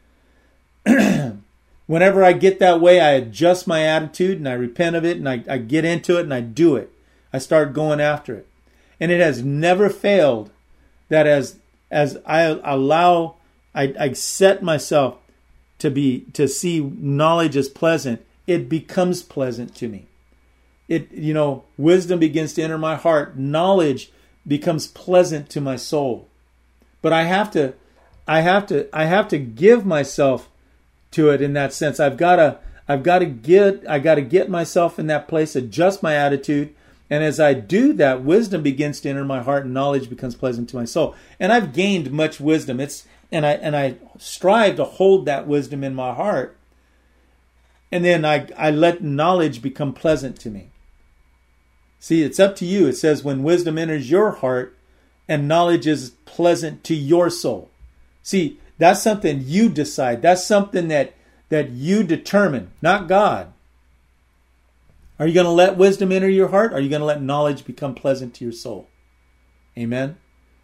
Whenever I get that way, I adjust my attitude and I repent of it and I, I get into it and I do it. I start going after it. And it has never failed that as as I allow, I, I set myself to be to see knowledge as pleasant, it becomes pleasant to me. It you know, wisdom begins to enter my heart. Knowledge becomes pleasant to my soul. But I have to I have to I have to give myself to it in that sense. I've got to I've got to get I got to get myself in that place, adjust my attitude, and as I do that, wisdom begins to enter my heart and knowledge becomes pleasant to my soul. And I've gained much wisdom. It's And I and I strive to hold that wisdom in my heart. And then I, I let knowledge become pleasant to me. See, it's up to you. It says when wisdom enters your heart and knowledge is pleasant to your soul. See, that's something you decide. That's something that, that you determine, not God. Are you going to let wisdom enter your heart? Or are you going to let knowledge become pleasant to your soul? Amen.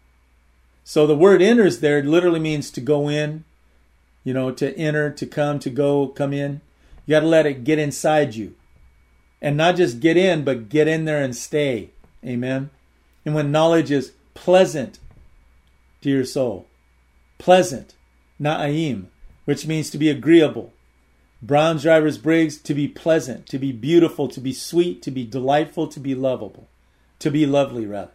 So the word enters there literally means to go in, you know, to enter, to come, to go, come in. You got to let it get inside you. And not just get in, but get in there and stay. Amen. And when knowledge is pleasant to your soul. Pleasant, na'im, which means to be agreeable. Brown's Drivers Briggs, to be pleasant, to be beautiful, to be sweet, to be delightful, to be lovable. To be lovely, rather.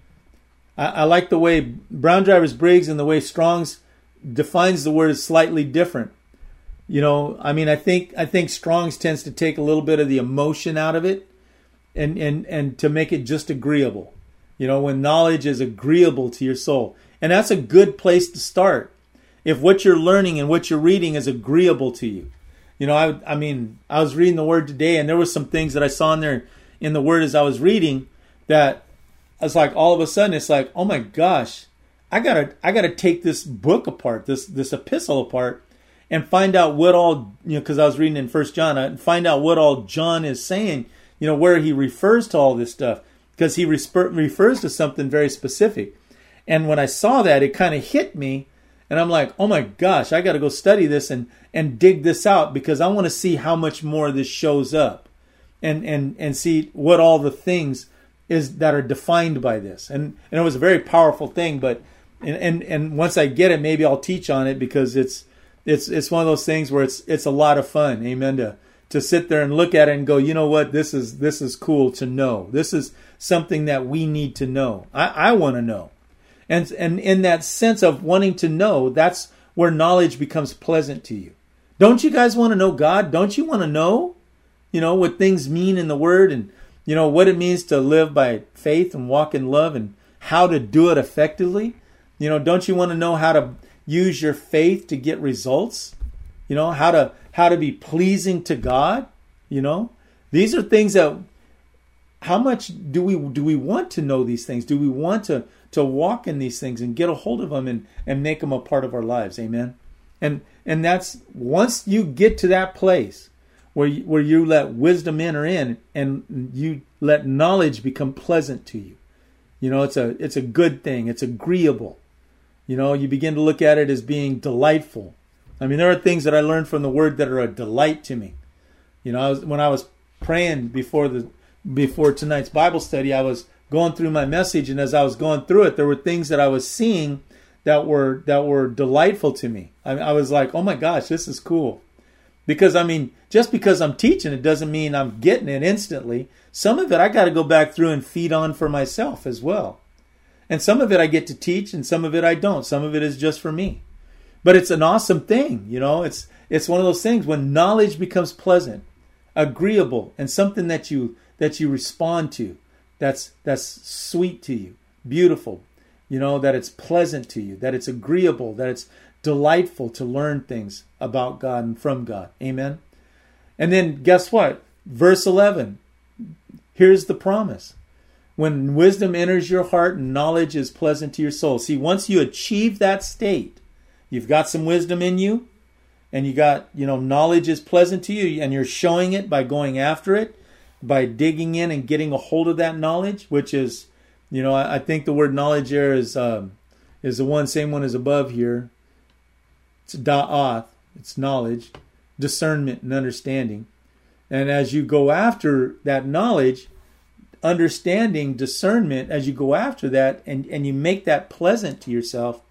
I like the way Brown Drivers Briggs and the way Strong's defines the word is slightly different. You know, I mean, I think I think Strong's tends to take a little bit of the emotion out of it and, and, and to make it just agreeable. You know, when knowledge is agreeable to your soul. And that's a good place to start. If what you're learning and what you're reading is agreeable to you. You know, I, I mean, I was reading the Word today and there were some things that I saw in there in the Word as I was reading that it's like all of a sudden it's like, oh my gosh, I gotta I gotta take this book apart, this this epistle apart, and find out what all, you know, because I was reading in First John, and find out what all John is saying, you know, where he refers to all this stuff, because he resper- refers to something very specific. And when I saw that, it kind of hit me, and I'm like, oh my gosh, I gotta go study this and and dig this out, because I want to see how much more this shows up, and and and see what all the things is that are defined by this. And, and it was a very powerful thing, but and, and and once I get it, maybe I'll teach on it, because it's it's it's one of those things where it's it's a lot of fun, amen, to to sit there and look at it and go, you know what, this is this is cool to know. This is something that we need to know. I, I want to know. And and in that sense of wanting to know, that's where knowledge becomes pleasant to you. Don't you guys want to know God? Don't you want to know, you know, what things mean in the Word, and you know, what it means to live by faith and walk in love, and how to do it effectively? You know, don't you want to know how to use your faith to get results? You know, how to how to be pleasing to God? You know, these are things that, how much do we do we want to know these things? Do we want to, to walk in these things and get a hold of them and, and make them a part of our lives? Amen. And and that's, once you get to that place where you, where you let wisdom enter in and you let knowledge become pleasant to you. You know, it's a it's a good thing. It's agreeable. You know, you begin to look at it as being delightful. I mean, there are things that I learned from the Word that are a delight to me. You know, I was, when I was praying before the before tonight's Bible study, I was going through my message, and as I was going through it, there were things that I was seeing that were that were delightful to me. I, I was like, oh my gosh, this is cool. Because, I mean, just because I'm teaching, it doesn't mean I'm getting it instantly. Some of it I got to go back through and feed on for myself as well. And some of it I get to teach, and some of it I don't. Some of it is just for me. But it's an awesome thing, you know. It's it's one of those things when knowledge becomes pleasant, agreeable, and something that you that you respond to. That's that's sweet to you, beautiful, you know, that it's pleasant to you, that it's agreeable, that it's delightful to learn things about God and from God. Amen. And then guess what? Verse eleven. Here's the promise. When wisdom enters your heart and knowledge is pleasant to your soul. See, once you achieve that state, you've got some wisdom in you, and you got, you know, knowledge is pleasant to you, and you're showing it by going after it, by digging in and getting a hold of that knowledge, which is, you know, I, I think the word knowledge there is um, is the one, same one as above here. It's da'ath, it's knowledge, discernment and understanding. And as you go after that knowledge, understanding, discernment, as you go after that and, and you make that pleasant to yourself,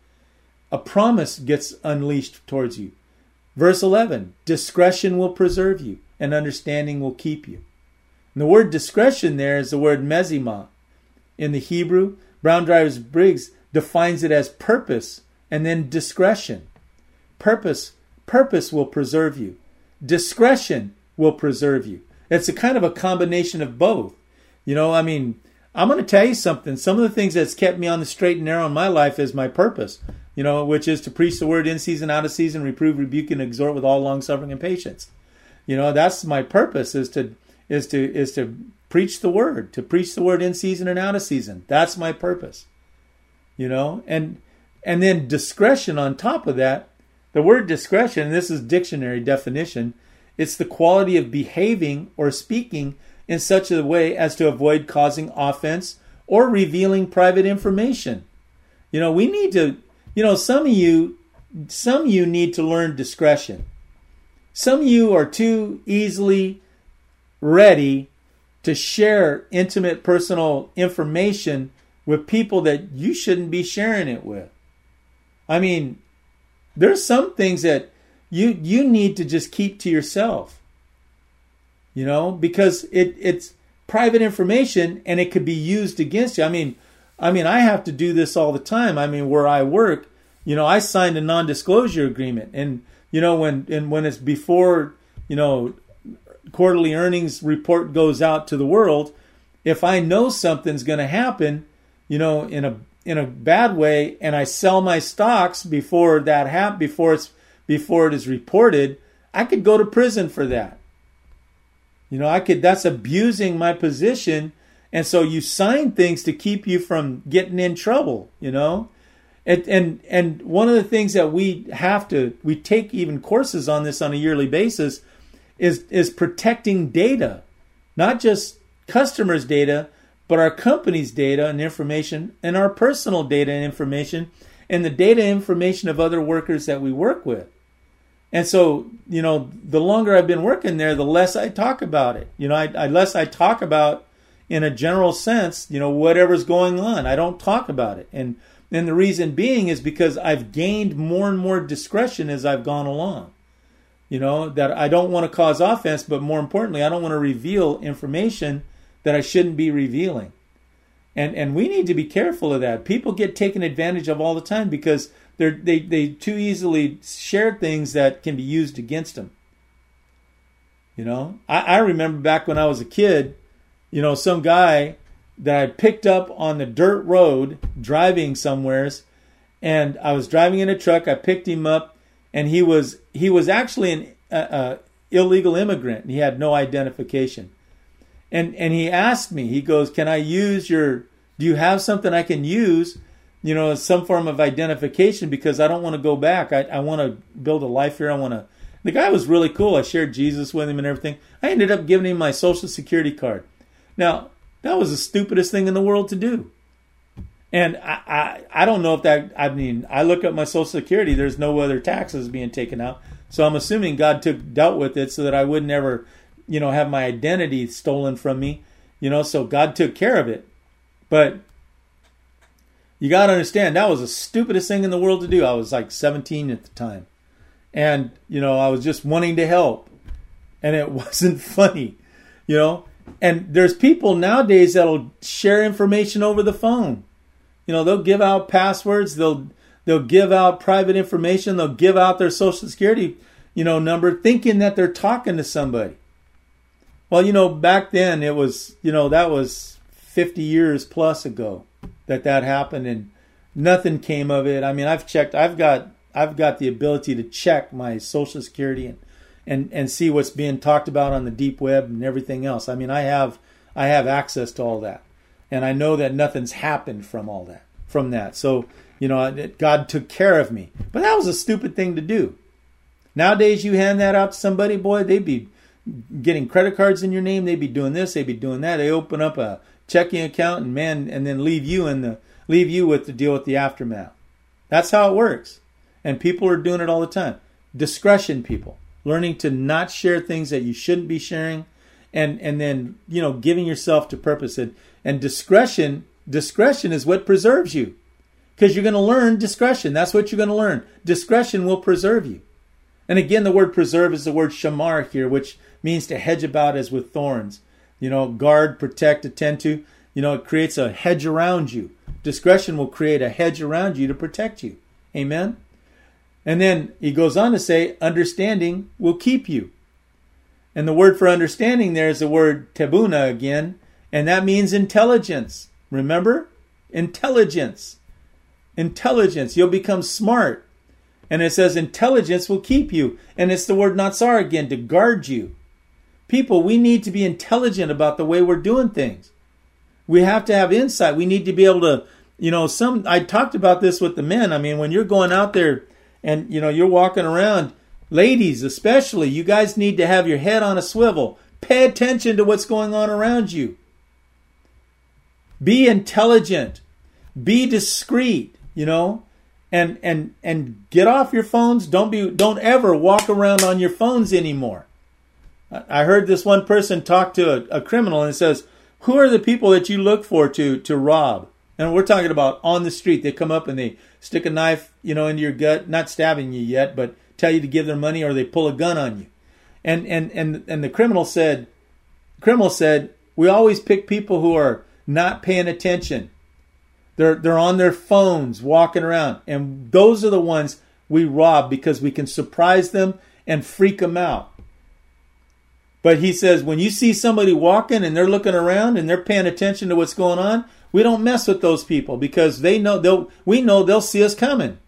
a promise gets unleashed towards you. Verse eleven, discretion will preserve you and understanding will keep you. And the word discretion there is the word mezimah. In the Hebrew, Brown Drivers Briggs defines it as purpose and then discretion. Purpose, purpose will preserve you. Discretion will preserve you. It's a kind of a combination of both. You know, I mean, I'm going to tell you something. Some of the things that's kept me on the straight and narrow in my life is my purpose, you know, which is to preach the word in season, out of season, reprove, rebuke, and exhort with all long suffering and patience. You know, that's my purpose is to is to is to preach the word, to preach the word in season and out of season. That's my purpose. You know, and and then discretion on top of that. The word discretion, and this is dictionary definition, it's the quality of behaving or speaking in such a way as to avoid causing offense or revealing private information. You know, we need to, you know, some of you, some of you need to learn discretion. Some of you are too easily ready to share intimate personal information with people that you shouldn't be sharing it with. I mean, there's some things that you you need to just keep to yourself. You know, because it it's private information and it could be used against you. I mean, I mean, I have to do this all the time. I mean, where I work, you know, I signed a non-disclosure agreement, and you know, when and when it's before, you know, quarterly earnings report goes out to the world, if I know something's going to happen, you know, in a in a bad way, and I sell my stocks before that hap- before it's before it is reported, I could go to prison for that. You know, I could. That's abusing my position, and so you sign things to keep you from getting in trouble. You know, and and and one of the things that we have to we take even courses on this on a yearly basis is is protecting data, not just customers' data, but our company's data and information, and our personal data and information, and the data information of other workers that we work with. And so, you know, the longer I've been working there, the less I talk about it. You know, I, I less I talk about, in a general sense, you know, whatever's going on. I don't talk about it. And and the reason being is because I've gained more and more discretion as I've gone along. You know, that I don't want to cause offense, but more importantly, I don't want to reveal information that I shouldn't be revealing. And and we need to be careful of that. People get taken advantage of all the time because they're, they they too easily share things that can be used against them. You know, I, I remember back when I was a kid, you know, some guy that I picked up on the dirt road driving somewheres, and I was driving in a truck. I picked him up, and he was he was actually an uh, uh, illegal immigrant. And he had no identification. And and he asked me, he goes, can I use your, do you have something I can use, you know, some form of identification, because I don't want to go back. I, I want to build a life here. I want to, the guy was really cool. I shared Jesus with him and everything. I ended up giving him my social security card. Now, that was the stupidest thing in the world to do. And I, I, I don't know if that, I mean, I look at my social security, there's no other taxes being taken out. So I'm assuming God took dealt with it so that I would never, you know, have my identity stolen from me. You know, so God took care of it. But you got to understand, that was the stupidest thing in the world to do. I was like seventeen at the time. And, you know, I was just wanting to help. And it wasn't funny, you know. And there's people nowadays that'll share information over the phone. You know, they'll give out passwords. They'll they'll give out private information. They'll give out their social security, you know, number, thinking that they're talking to somebody. Well, you know, back then it was, you know, that was fifty years plus ago that that happened, and nothing came of it. I mean, I've checked. I've got I've got the ability to check my social security and and and see what's being talked about on the deep web and everything else. I mean, I have I have access to all that, and I know that nothing's happened from all that from that. So, you know, God took care of me. But that was a stupid thing to do. Nowadays, you hand that out to somebody, boy, they'd be getting credit cards in your name. They'd be doing this. They'd be doing that. They open up a checking account and man, and then leave you in the leave you with to deal with the aftermath. That's how it works. And people are doing it all the time. Discretion, people. Learning to not share things that you shouldn't be sharing, and and then, you know, giving yourself to purpose. And, and discretion, discretion is what preserves you. Because you're going to learn discretion. That's what you're going to learn. Discretion will preserve you. And again, the word preserve is the word shamar here, which means to hedge about as with thorns. You know, guard, protect, attend to. You know, it creates a hedge around you. Discretion will create a hedge around you to protect you. Amen? And then he goes on to say, understanding will keep you. And the word for understanding there is the word tebuna again, and that means intelligence. Remember? Intelligence. Intelligence. You'll become smart. And it says intelligence will keep you. And it's the word natsar again, to guard you. People, we need to be intelligent about the way we're doing things. We have to have insight. We need to be able to, you know, some, I talked about this with the men. I mean, when you're going out there and, you know, you're walking around, ladies especially, you guys need to have your head on a swivel. Pay attention to what's going on around you. Be intelligent. Be discreet, you know, and and and get off your phones. Don't be don't ever walk around on your phones anymore. I heard this one person talk to a, a criminal and it says, who are the people that you look for to to rob? And we're talking about on the street. They come up and they stick a knife, you know, into your gut, not stabbing you yet, but tell you to give them money, or they pull a gun on you. And and and and the criminal said, the criminal said, we always pick people who are not paying attention. They're they're on their phones walking around, and those are the ones we rob because we can surprise them and freak them out. But he says, when you see somebody walking and they're looking around and they're paying attention to what's going on, we don't mess with those people because they know they'll we know they'll see us coming.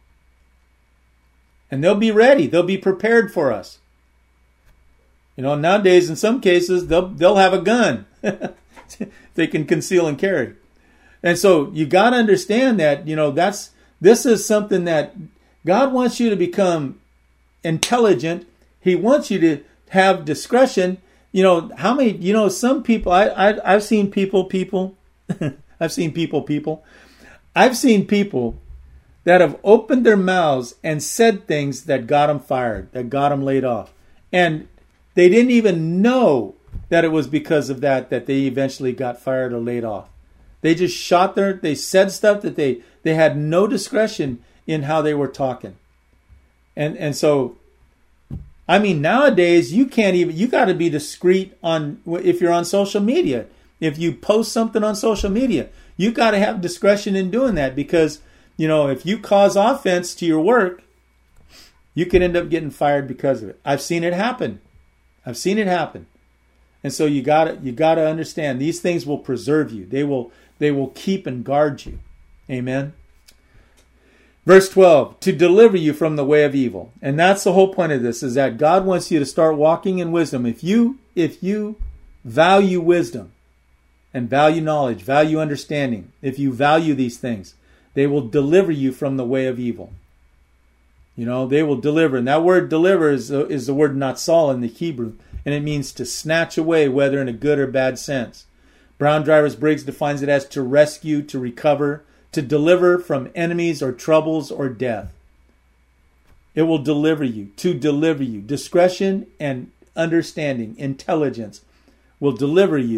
And they'll be ready. They'll be prepared for us. You know, nowadays in some cases they'll they'll have a gun. They can conceal and carry. And so you got to understand that, you know, that's this is something that God wants you to become intelligent. He wants you to have discretion. You know, how many, you know, some people, I, I, I've seen people, people, I've seen people, people, I've seen people that have opened their mouths and said things that got them fired, that got them laid off. And they didn't even know that it was because of that, that they eventually got fired or laid off. They just shot their, they said stuff that they, they had no discretion in how they were talking. And, and so, I mean, nowadays you can't even, you got to be discreet on, if you're on social media. If you post something on social media, you got to have discretion in doing that because, you know, if you cause offense to your work, you could end up getting fired because of it. I've seen it happen. I've seen it happen. And so you got to, you got to understand these things will preserve you. They will, they will keep and guard you. Amen. Verse twelve, to deliver you from the way of evil. And that's the whole point of this, is that God wants you to start walking in wisdom. If you, if you value wisdom and value knowledge, value understanding, if you value these things, they will deliver you from the way of evil. You know, they will deliver. And that word deliver is, uh, is the word natsal in the Hebrew. And it means to snatch away, whether in a good or bad sense. Brown Drivers Briggs defines it as to rescue, to recover, to deliver from enemies or troubles or death. It will deliver you, to deliver you. Discretion and understanding, intelligence will deliver you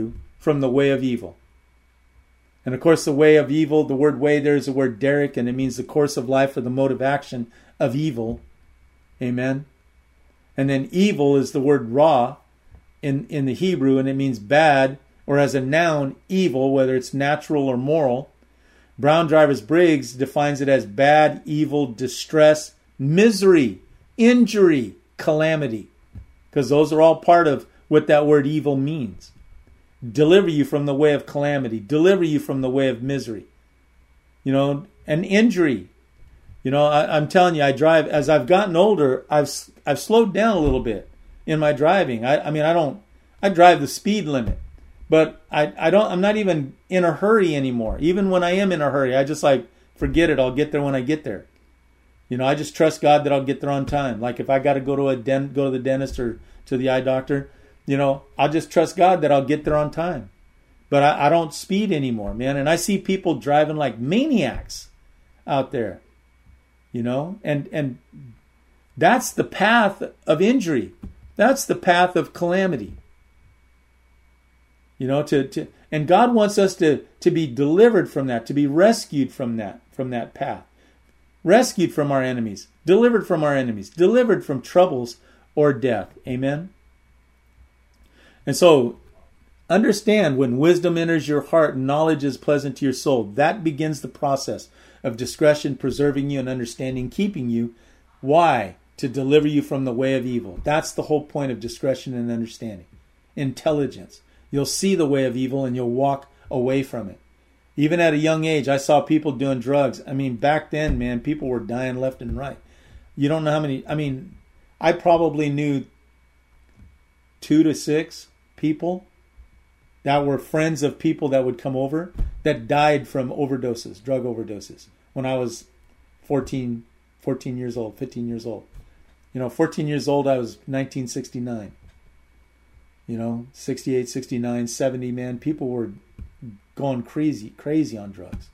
from the way of evil. And of course, the way of evil, the word way there is the word derek, and it means the course of life or the mode of action of evil. Amen. And then evil is the word ra in, in the Hebrew, and it means bad, or as a noun, evil, whether it's natural or moral. Brown Drivers Briggs defines it as bad, evil, distress, misery, injury, calamity. Because those are all part of what that word evil means. Deliver you from the way of calamity. Deliver you from the way of misery. You know, an injury. You know, I, I'm telling you, I drive, as I've gotten older, I've I've slowed down a little bit in my driving. I, I mean, I don't, I drive the speed limit. But I, I don't, I'm not even in a hurry anymore. Even when I am in a hurry, I just like, forget it, I'll get there when I get there. You know, I just trust God that I'll get there on time. Like if I got to go to a den, go to the dentist or to the eye doctor, you know, I'll just trust God that I'll get there on time. But I, I don't speed anymore, man. And I see people driving like maniacs out there, you know, and, and that's the path of injury. That's the path of calamity. You know, to, to and God wants us to, to be delivered from that, to be rescued from that, from that path. Rescued from our enemies, delivered from our enemies, delivered from troubles or death. Amen. And so understand, when wisdom enters your heart and knowledge is pleasant to your soul, that begins the process of discretion, preserving you and understanding, keeping you. Why? To deliver you from the way of evil. That's the whole point of discretion and understanding. Intelligence. You'll see the way of evil and you'll walk away from it. Even at a young age, I saw people doing drugs. I mean, back then, man, people were dying left and right. You don't know how many, I mean, I probably knew two to six people that were friends of people that would come over that died from overdoses, drug overdoses, when I was fourteen, fourteen years old, fifteen years old. You know, fourteen years old, I was nineteen sixty-nine. You know, sixty-eight, sixty-nine, seventy, man, people were going crazy, crazy on drugs.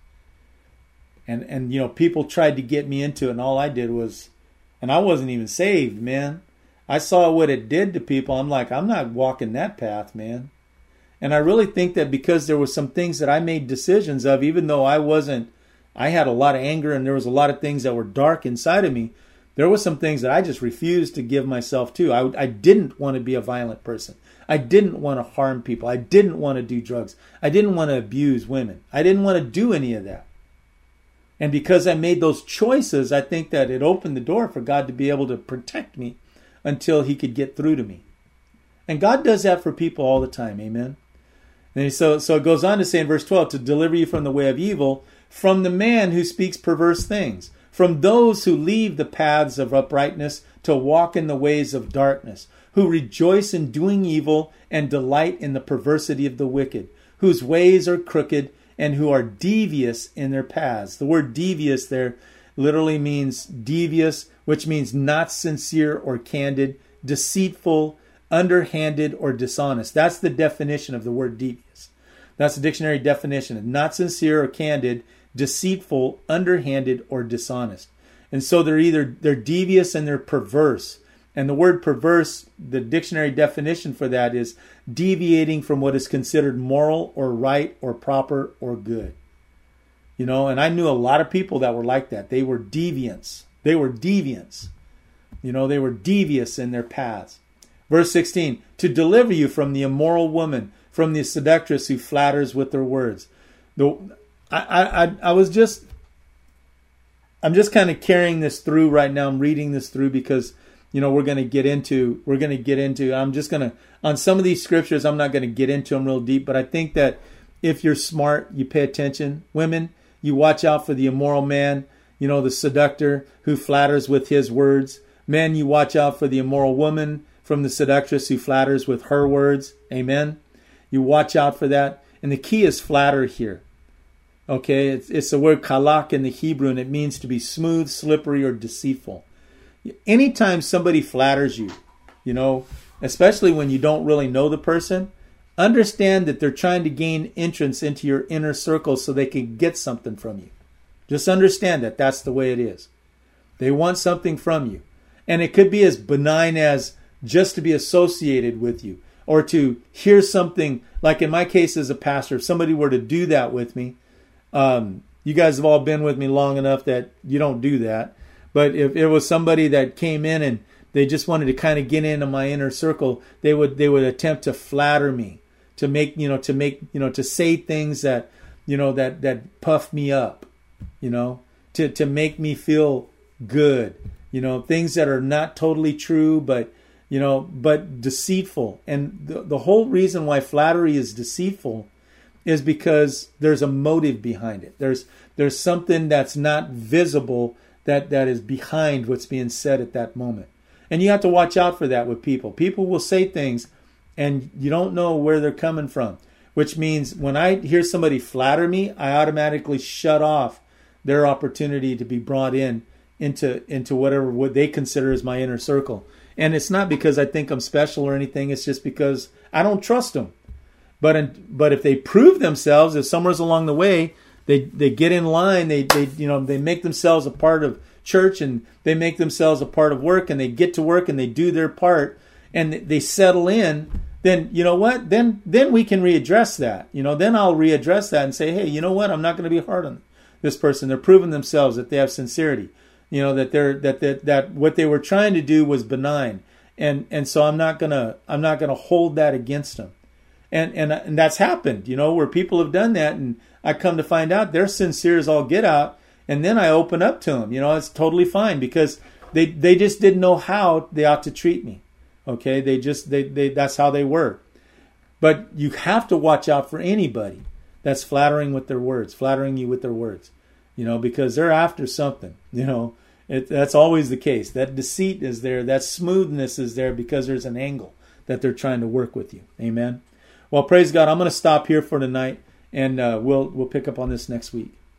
And, and, you know, people tried to get me into it, and all I did was, and I wasn't even saved, man. I saw what it did to people. I'm like, I'm not walking that path, man. And I really think that because there were some things that I made decisions of, even though I wasn't, I had a lot of anger and there was a lot of things that were dark inside of me, there were some things that I just refused to give myself to. I, I didn't want to be a violent person. I didn't want to harm people. I didn't want to do drugs. I didn't want to abuse women. I didn't want to do any of that. And because I made those choices, I think that it opened the door for God to be able to protect me until he could get through to me. And God does that for people all the time. Amen. And so, so it goes on to say in verse twelve, to deliver you from the way of evil, from the man who speaks perverse things, from those who leave the paths of uprightness to walk in the ways of darkness, who rejoice in doing evil and delight in the perversity of the wicked, whose ways are crooked and who are devious in their paths. The word devious there literally means devious, which means not sincere or candid, deceitful, underhanded, or dishonest. That's the definition of the word devious. That's the dictionary definition. Not sincere or candid, deceitful, underhanded, or dishonest. And so they're either they're devious and they're perverse. And the word perverse, the dictionary definition for that is deviating from what is considered moral or right or proper or good. You know, and I knew a lot of people that were like that. They were deviants. They were deviants. You know, they were devious in their paths. Verse sixteen, to deliver you from the immoral woman, from the seductress who flatters with her words. The, I, I, I was just, I'm just kind of carrying this through right now. I'm reading this through because, you know, we're going to get into, we're going to get into, I'm just going to, on some of these scriptures, I'm not going to get into them real deep, but I think that if you're smart, you pay attention. Women, you watch out for the immoral man, you know, the seductor who flatters with his words. Men, you watch out for the immoral woman from the seductress who flatters with her words. Amen. You watch out for that. And the key is flatter here. Okay, it's, it's the word kalak in the Hebrew, and it means to be smooth, slippery, or deceitful. Anytime somebody flatters you, you know, especially when you don't really know the person, understand that they're trying to gain entrance into your inner circle so they can get something from you. Just understand that that's the way it is. They want something from you. And it could be as benign as just to be associated with you, or to hear something, like in my case as a pastor, if somebody were to do that with me, um, you guys have all been with me long enough that you don't do that. But if it was somebody that came in and they just wanted to kind of get into my inner circle, they would they would attempt to flatter me, to make you know to make you know to say things that you know that that puff me up, you know, to to make me feel good, you know, things that are not totally true, but you know, but deceitful. And the the whole reason why flattery is deceitful is because there's a motive behind it. There's there's something that's not visible that that is behind what's being said at that moment. And you have to watch out for that with people. People will say things and you don't know where they're coming from, which means when I hear somebody flatter me, I automatically shut off their opportunity to be brought in into into whatever what they consider as my inner circle. And it's not because I think I'm special or anything. It's just because I don't trust them. But in, but if they prove themselves, if somewhere's along the way they they get in line, they they you know they make themselves a part of church and they make themselves a part of work and they get to work and they do their part and they settle in, then you know what? Then then we can readdress that. You know, then I'll readdress that and say, hey, you know what? I'm not going to be hard on this person. They're proving themselves that they have sincerity. You know, that they're that that that what they were trying to do was benign, and and so I'm not gonna I'm not gonna hold that against them, and and and that's happened. You know, where people have done that, and I come to find out they're sincere as all get out, and then I open up to them. You know, it's totally fine because they they just didn't know how they ought to treat me. Okay, they just they they that's how they were. But you have to watch out for anybody that's flattering with their words, flattering you with their words. You know, because they're after something. You know, it, that's always the case. That deceit is there. That smoothness is there because there's an angle that they're trying to work with you. Amen. Well, praise God. I'm going to stop here for tonight, and uh, we'll we'll pick up on this next week.